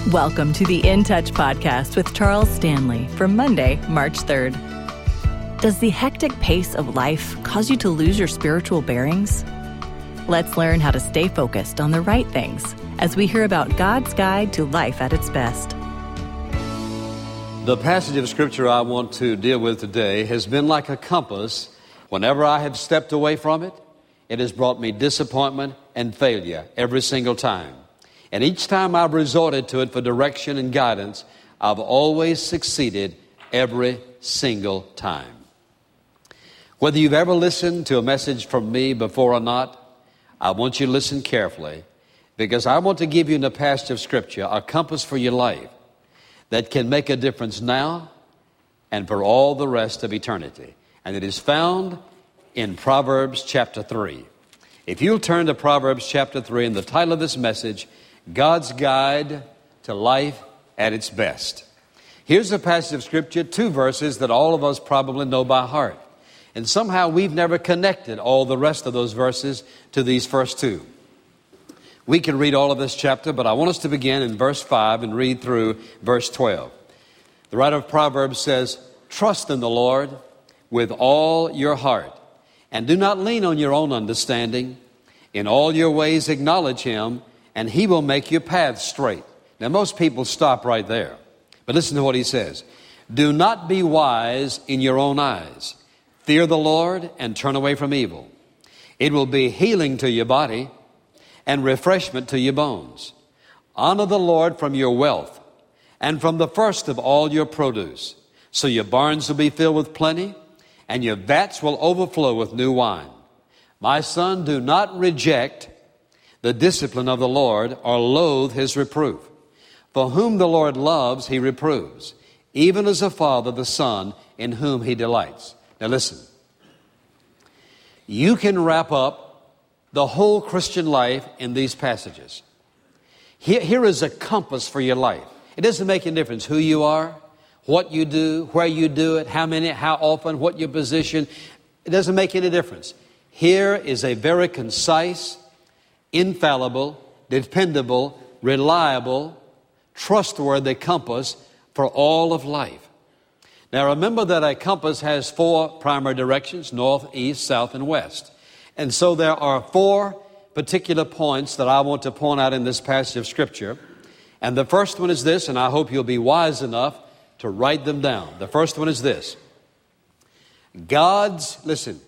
Welcome to the In Touch podcast with Charles Stanley for Monday, March 3rd. Does the hectic pace of life cause you to lose your spiritual bearings? Let's learn how to stay focused on the right things as we hear about God's guide to life at its best. The passage of Scripture I want to deal with today has been like a compass. Whenever I have stepped away from it, it has brought me disappointment and failure every single time. And each time I've resorted to it for direction and guidance, I've always succeeded every single time. Whether you've ever listened to a message from me before or not, I want you to listen carefully, because I want to give you in the passage of Scripture a compass for your life that can make a difference now and for all the rest of eternity. And it is found in Proverbs chapter 3. If you'll turn to Proverbs chapter 3, and the title of this message, God's Guide to Life at its Best. Here's a passage of Scripture, 2 verses that all of us probably know by heart. And somehow we've never connected all the rest of those verses to these first 2. We can read all of this chapter, but I want us to begin in verse 5 and read through verse 12. The writer of Proverbs says, "Trust in the Lord with all your heart, and do not lean on your own understanding. In all your ways acknowledge Him, and He will make your paths straight." Now, most people stop right there. But listen to what he says. "Do not be wise in your own eyes. Fear the Lord and turn away from evil. It will be healing to your body and refreshment to your bones. Honor the Lord from your wealth and from the first of all your produce. So your barns will be filled with plenty, and your vats will overflow with new wine. My son, do not reject the discipline of the Lord, or loathe His reproof. For whom the Lord loves, He reproves, even as a father the son in whom He delights." Now listen. You can wrap up the whole Christian life in these passages. Here is a compass for your life. It doesn't make any difference who you are, what you do, where you do it, how often, what your position. It doesn't make any difference. Here is a very concise, infallible, dependable, reliable, trustworthy compass for all of life. Now remember that a compass has 4 primary directions: north, east, south, and west. And so there are 4 particular points that I want to point out in this passage of Scripture. And the first one is this, and I hope you'll be wise enough to write them down. The first one is this. God's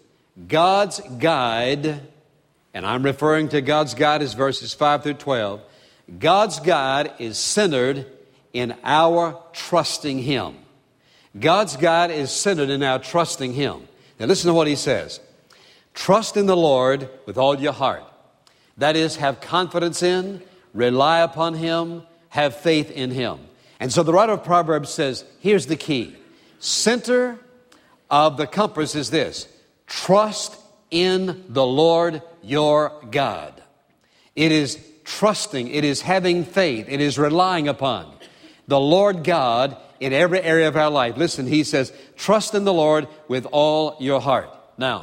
guide, and I'm referring to God's guide as verses 5 through 12. God's guide is centered in our trusting Him. God's guide is centered in our trusting Him. Now listen to what He says. Trust in the Lord with all your heart. That is, have confidence in, rely upon Him, have faith in Him. And so the writer of Proverbs says, here's the key. Center of the compass is this. Trust in the Lord your God. It is trusting, it is having faith, it is relying upon the Lord God in every area of our life. Listen, He says, trust in the Lord with all your heart. Now,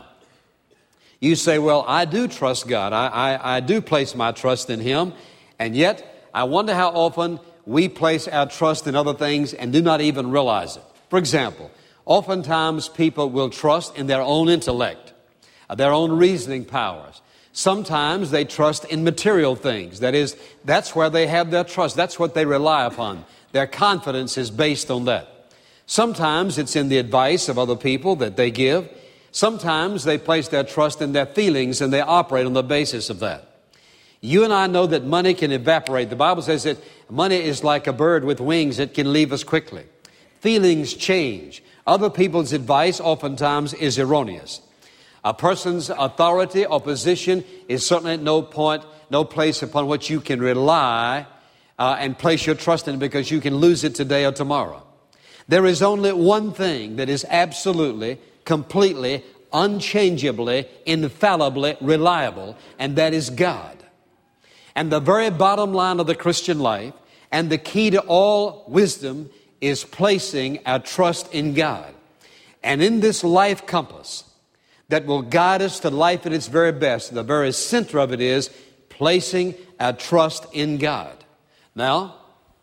you say, well, I do trust God. I do place my trust in Him. And yet, I wonder how often we place our trust in other things and do not even realize it. For example, oftentimes people will trust in their own intellect, their own reasoning powers. Sometimes they trust in material things. That is, that's where they have their trust. That's what they rely upon. Their confidence is based on that. Sometimes it's in the advice of other people that they give. Sometimes they place their trust in their feelings and they operate on the basis of that. You and I know that money can evaporate. The Bible says that money is like a bird with wings. It can leave us quickly. Feelings change. Other people's advice oftentimes is erroneous. A person's authority or position is certainly no place upon which you can rely and place your trust in, because you can lose it today or tomorrow. There is only one thing that is absolutely, completely, unchangeably, infallibly reliable, and that is God. And the very bottom line of the Christian life and the key to all wisdom is placing our trust in God. And in this life compass that will guide us to life at its very best, the very center of it is placing our trust in God. Now,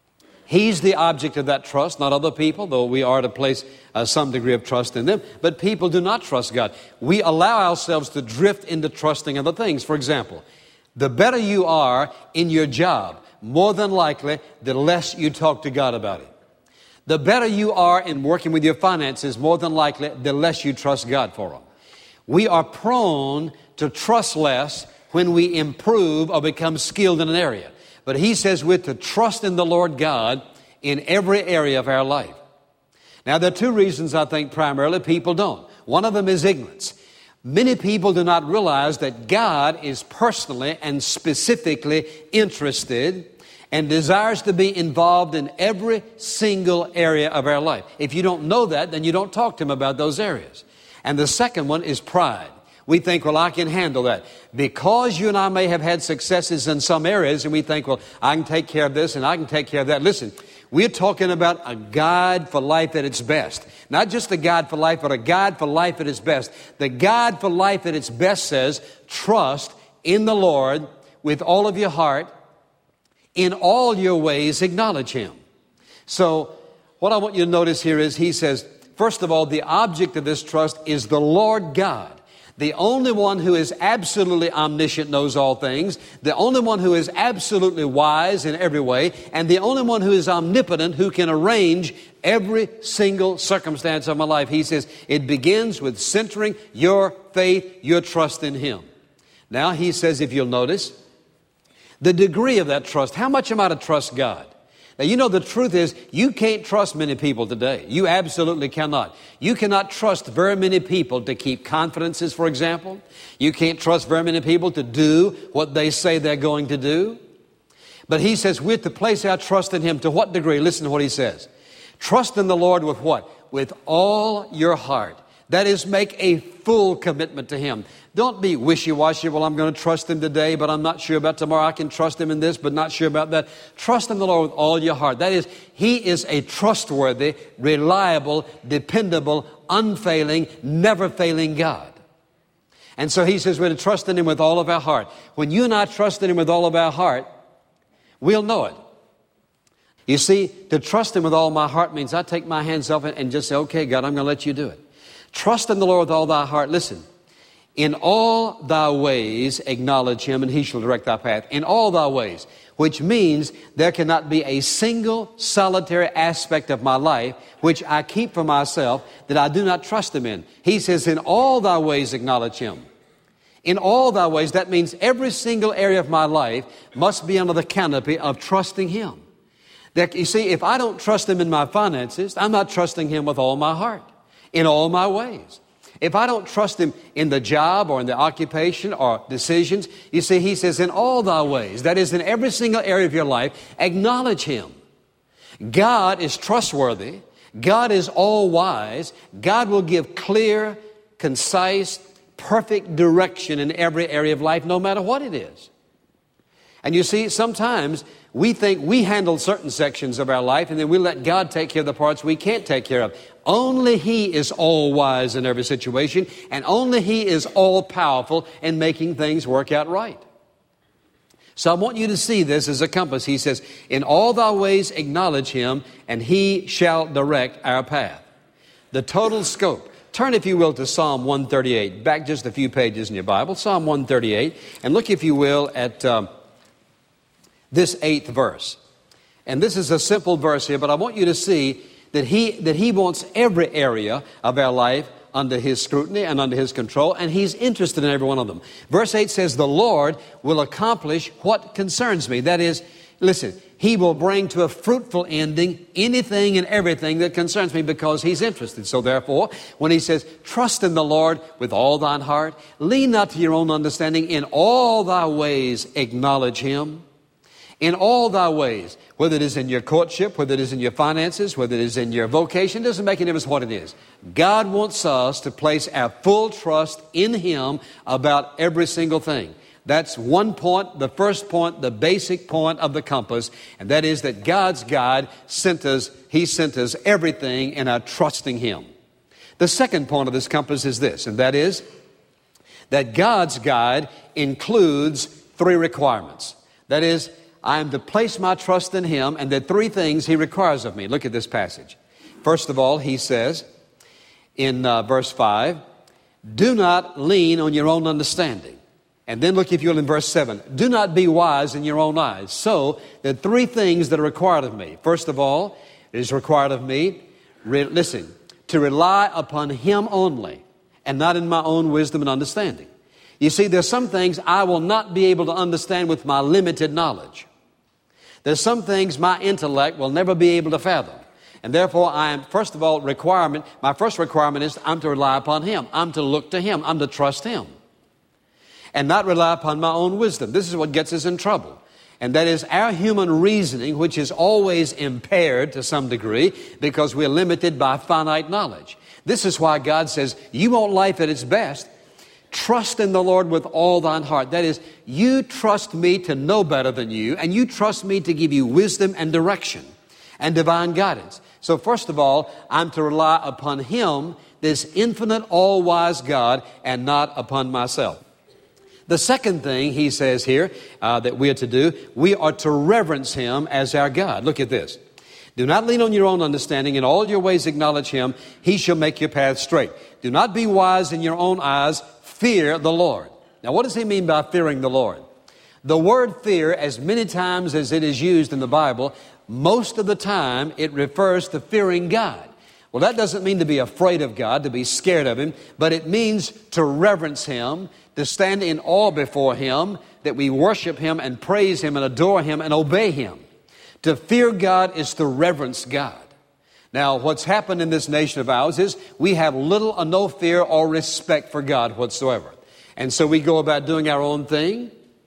He's the object of that trust, not other people, though we are to place some degree of trust in them. But people do not trust God. We allow ourselves to drift into trusting other things. For example, the better you are in your job, more than likely, the less you talk to God about it. The better you are in working with your finances, more than likely, the less you trust God for them. We are prone to trust less when we improve or become skilled in an area. But he says we're to trust in the Lord God in every area of our life. Now, there are two reasons I think primarily people don't. One of them is ignorance. Many people do not realize that God is personally and specifically interested and desires to be involved in every single area of our life. If you don't know that, then you don't talk to Him about those areas. And the second one is pride. We think, well, I can handle that. Because you and I may have had successes in some areas, and we think, well, I can take care of this and I can take care of that. Listen, we're talking about a guide for life at its best. Not just a guide for life, but a guide for life at its best. The guide for life at its best says, trust in the Lord with all of your heart. In all your ways, acknowledge Him. So, what I want you to notice here is he says, first of all, the object of this trust is the Lord God. The only one who is absolutely omniscient, knows all things. The only one who is absolutely wise in every way. And the only one who is omnipotent, who can arrange every single circumstance of my life. He says, it begins with centering your faith, your trust in Him. Now, he says, if you'll notice, the degree of that trust. How much am I to trust God? Now, you know, the truth is, you can't trust many people today. You absolutely cannot. You cannot trust very many people to keep confidences, for example. You can't trust very many people to do what they say they're going to do. But he says we're to place our trust in Him. To what degree? Listen to what he says. Trust in the Lord with what? With all your heart. That is, make a full commitment to Him. Don't be wishy-washy. Well, I'm going to trust Him today, but I'm not sure about tomorrow. I can trust Him in this, but not sure about that. Trust in the Lord with all your heart. That is, He is a trustworthy, reliable, dependable, unfailing, never-failing God. And so he says we're to trust in Him with all of our heart. When you and I trust in Him with all of our heart, we'll know it. You see, to trust Him with all my heart means I take my hands off it and just say, okay, God, I'm going to let You do it. Trust in the Lord with all thy heart. Listen, in all thy ways acknowledge Him, and He shall direct thy path. In all thy ways, which means there cannot be a single solitary aspect of my life which I keep for myself that I do not trust Him in. He says, in all thy ways acknowledge Him. In all thy ways, that means every single area of my life must be under the canopy of trusting Him. That, you see, if I don't trust Him in my finances, I'm not trusting Him with all my heart, in all my ways. If I don't trust Him in the job or in the occupation or decisions, you see, he says, in all thy ways, that is, in every single area of your life, acknowledge Him. God is trustworthy. God is all-wise. God will give clear, concise, perfect direction in every area of life, no matter what it is. And you see, sometimes we think we handle certain sections of our life and then we let God take care of the parts we can't take care of. Only He is all-wise in every situation, and only He is all-powerful in making things work out right. So I want you to see this as a compass. He says, in all thy ways acknowledge Him, and He shall direct our path. The total scope. Turn, if you will, to Psalm 138. Back just a few pages in your Bible. Psalm 138. And look, if you will, at this 8th verse. And this is a simple verse here, but I want you to see that He wants every area of our life under His scrutiny and under His control, and He's interested in every one of them. Verse 8 says, the Lord will accomplish what concerns me. That is, listen, He will bring to a fruitful ending anything and everything that concerns me because He's interested. So therefore, when He says, trust in the Lord with all thine heart, lean not to your own understanding, in all thy ways acknowledge Him. In all thy ways, whether it is in your courtship, whether it is in your finances, whether it is in your vocation, it doesn't make any difference what it is. God wants us to place our full trust in Him about every single thing. That's one point, the first point, the basic point of the compass, and that is that God's God sent us, He sent us everything in our trusting Him. The second point of this compass is this, and that is that God's guide includes 3 requirements. That is, I am to place my trust in Him, and there are three things He requires of me. Look at this passage. First of all, He says in verse 5, do not lean on your own understanding. And then look, if you will, in verse 7, do not be wise in your own eyes. So there are three things that are required of me. First of all, it is required of me, to rely upon Him only and not in my own wisdom and understanding. You see, there's some things I will not be able to understand with my limited knowledge. There's some things my intellect will never be able to fathom. And therefore, my first requirement is I'm to rely upon Him. I'm to look to Him. I'm to trust Him. And not rely upon my own wisdom. This is what gets us in trouble. And that is our human reasoning, which is always impaired to some degree because we're limited by finite knowledge. This is why God says, you want life at its best, trust in the Lord with all thine heart. That is, you trust me to know better than you, and you trust me to give you wisdom and direction and divine guidance. So first of all, I'm to rely upon Him, this infinite, all-wise God, and not upon myself. The second thing He says here that we are to do, we are to reverence Him as our God. Look at this. Do not lean on your own understanding. In all your ways acknowledge Him. He shall make your path straight. Do not be wise in your own eyes. Fear the Lord. Now, what does He mean by fearing the Lord? The word fear, as many times as it is used in the Bible, most of the time it refers to fearing God. Well, that doesn't mean to be afraid of God, to be scared of Him, but it means to reverence Him, to stand in awe before Him, that we worship Him and praise Him and adore Him and obey Him. To fear God is to reverence God. Now, what's happened in this nation of ours is we have little or no fear or respect for God whatsoever. And so we go about doing our own thing,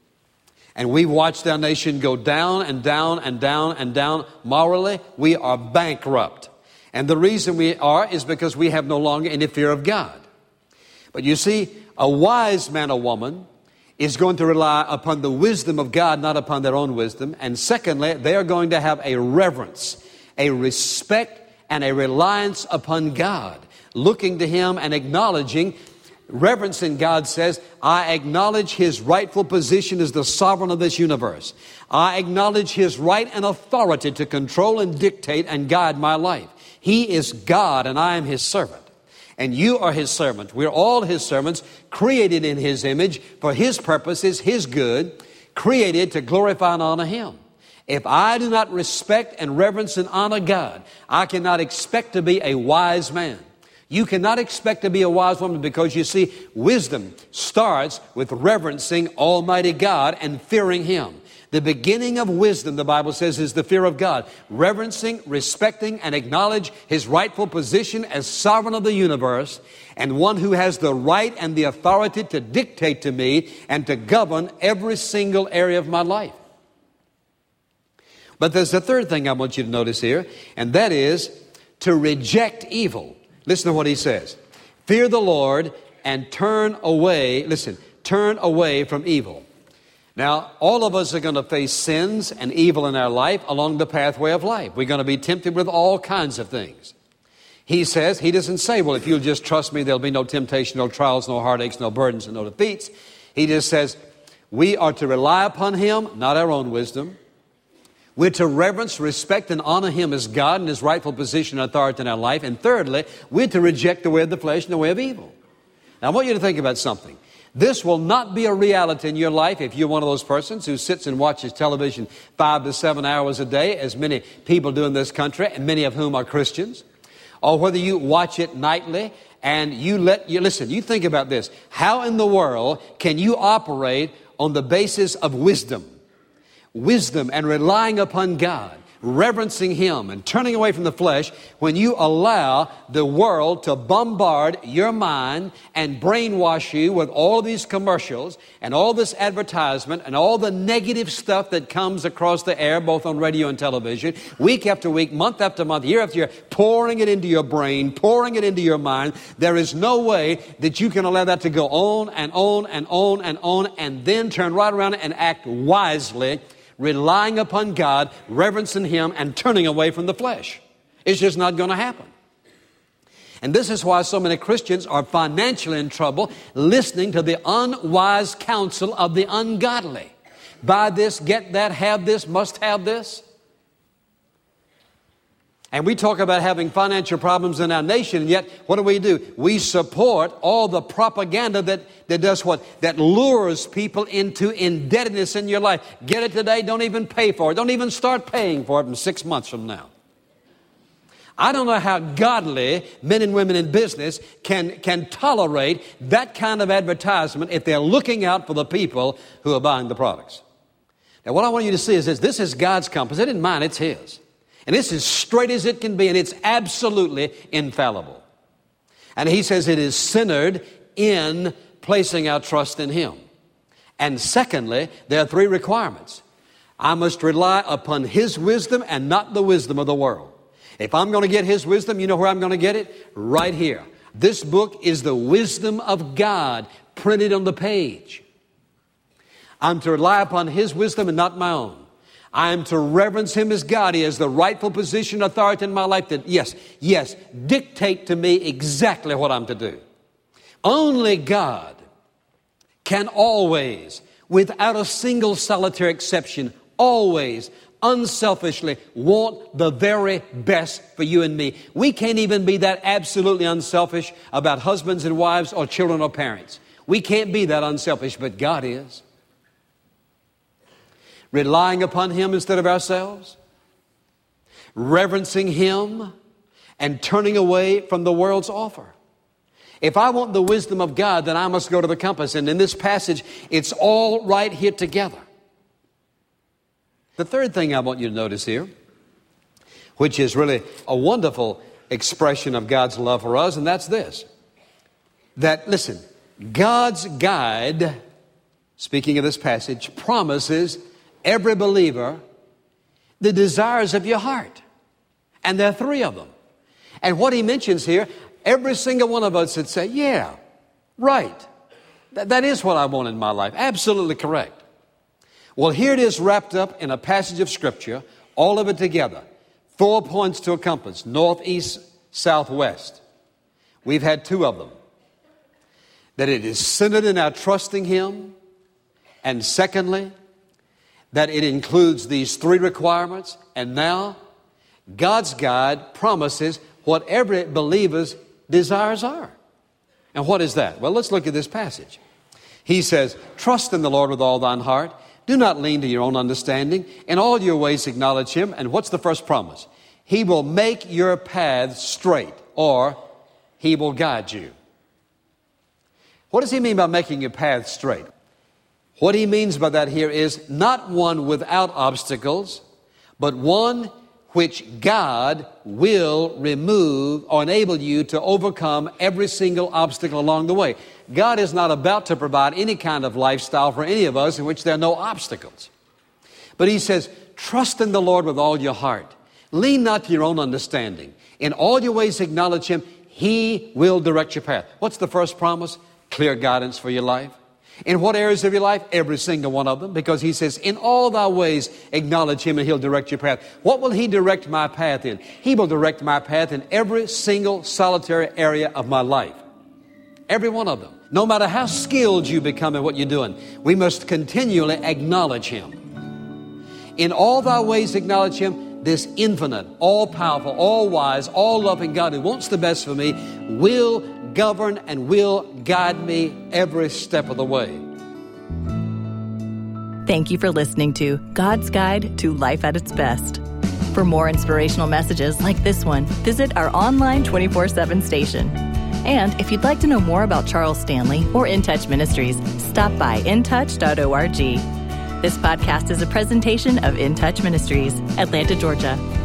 and we watched our nation go down and down and down and down. Morally, we are bankrupt. And the reason we are is because we have no longer any fear of God. But you see, a wise man or woman is going to rely upon the wisdom of God, not upon their own wisdom. And secondly, they are going to have a reverence, a respect, and a reliance upon God, looking to Him and acknowledging. Reverencing God says, I acknowledge His rightful position as the sovereign of this universe. I acknowledge His right and authority to control and dictate and guide my life. He is God and I am His servant. And you are His servant. We're all His servants, created in His image for His purposes, His good, created to glorify and honor Him. If I do not respect and reverence and honor God, I cannot expect to be a wise man. You cannot expect to be a wise woman because, you see, wisdom starts with reverencing Almighty God and fearing Him. The beginning of wisdom, the Bible says, is the fear of God. Reverencing, respecting, and acknowledge His rightful position as sovereign of the universe and one who has the right and the authority to dictate to me and to govern every single area of my life. But there's a third thing I want you to notice here, and that is to reject evil. Listen to what He says. Fear the Lord and turn away from evil. Now, all of us are going to face sins and evil in our life along the pathway of life. We're going to be tempted with all kinds of things. He says, He doesn't say, well, if you'll just trust me, there'll be no temptation, no trials, no heartaches, no burdens, and no defeats. He just says, we are to rely upon Him, not our own wisdom. We're to reverence, respect, and honor Him as God and His rightful position and authority in our life. And thirdly, we're to reject the way of the flesh and the way of evil. Now, I want you to think about something. This will not be a reality in your life if you're one of those persons who sits and watches television 5 to 7 hours a day, as many people do in this country, and many of whom are Christians. Or whether you watch it nightly and listen, you think about this. How in the world can you operate on the basis of wisdom? Wisdom and relying upon God, reverencing Him and turning away from the flesh when you allow the world to bombard your mind and brainwash you with all these commercials and all this advertisement and all the negative stuff that comes across the air, both on radio and television, week after week, month after month, year after year, pouring it into your brain, pouring it into your mind. There is no way that you can allow that to go on and on and on and on and then turn right around and act wisely, relying upon God, reverencing Him, and turning away from the flesh. It's just not going to happen. And this is why so many Christians are financially in trouble listening to the unwise counsel of the ungodly. buy this, get that, have this, must have this. And we talk about having financial problems in our nation, and yet what do? We support all the propaganda that does what? That lures people into indebtedness in your life. Get it today, don't even pay for it. Don't even start paying for it in 6 months from now. I don't know how godly men and women in business can tolerate that kind of advertisement if they're looking out for the people who are buying the products. Now, what I want you to see is this is God's compass. It isn't mine, it's His. And it's as straight as it can be, and it's absolutely infallible. And He says it is centered in placing our trust in Him. And secondly, there are 3 requirements. I must rely upon His wisdom and not the wisdom of the world. If I'm going to get His wisdom, you know where I'm going to get it? Right here. This book is the wisdom of God printed on the page. I'm to rely upon His wisdom and not my own. I am to reverence Him as God. He has the rightful position, authority in my life that, yes, dictate to me exactly what I'm to do. Only God can always, without a single solitary exception, always unselfishly want the very best for you and me. We can't even be that absolutely unselfish about husbands and wives or children or parents. We can't be that unselfish, but God is. Relying upon Him instead of ourselves, reverencing Him, and turning away from the world's offer. If I want the wisdom of God, then I must go to the compass. And in this passage, it's all right here together. The third thing I want you to notice here, which is really a wonderful expression of God's love for us, and that's this. That, listen, God's guide, speaking of this passage, promises every believer the desires of your heart. And there are 3 of them. And what He mentions here, every single one of us would say, yeah, right. That is what I want in my life. Absolutely correct. Well, here it is wrapped up in a passage of Scripture, all of it together. 4 points to a compass, north, east, south, west. We've had 2 of them. That it is centered in our trusting Him. And secondly, that it includes these 3 requirements. And now, God's guide promises what every believer's desires are. And what is that? Well, let's look at this passage. He says, trust in the Lord with all thine heart. Do not lean to your own understanding. In all your ways acknowledge Him. And what's the first promise? He will make your paths straight, or He will guide you. What does He mean by making your path straight? What He means by that here is not one without obstacles, but one which God will remove or enable you to overcome every single obstacle along the way. God is not about to provide any kind of lifestyle for any of us in which there are no obstacles. But He says, trust in the Lord with all your heart. Lean not to your own understanding. In all your ways acknowledge Him. He will direct your path. What's the first promise? Clear guidance for your life. In what areas of your life? Every single one of them. Because He says, in all thy ways acknowledge Him and He'll direct your path. What will He direct my path in? He will direct my path in every single solitary area of my life. Every one of them. No matter how skilled you become in what you're doing, we must continually acknowledge Him. In all thy ways acknowledge Him. This infinite, all-powerful, all-wise, all-loving God who wants the best for me will govern and will guide me every step of the way. Thank you for listening to God's Guide to Life at its Best. For more inspirational messages like this one, visit our online 24/7 station. And if you'd like to know more about Charles Stanley or In Touch Ministries, stop by intouch.org. This podcast is a presentation of In Touch Ministries, Atlanta, Georgia.